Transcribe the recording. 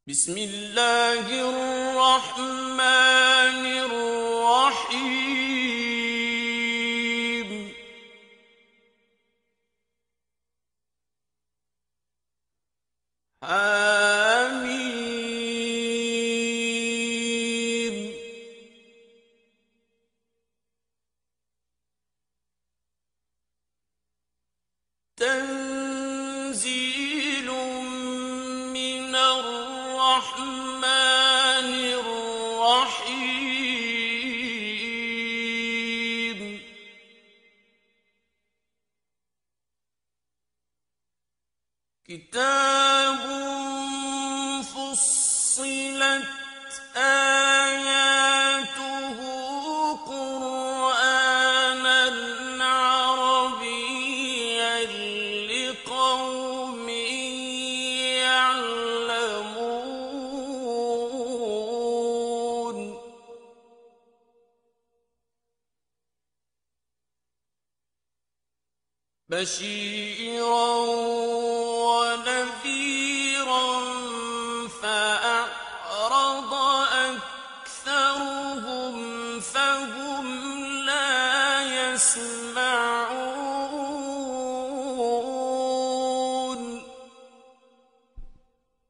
بسم الله الرحمن الرحيم حميم تنزيل من الرحمن الرحيم كتاب فصلت آياته قرآنًا عربيًّا لقوم يعلمون بشيرًا ونذيرًا فأعرض أكثرهم فهم لا يسمعون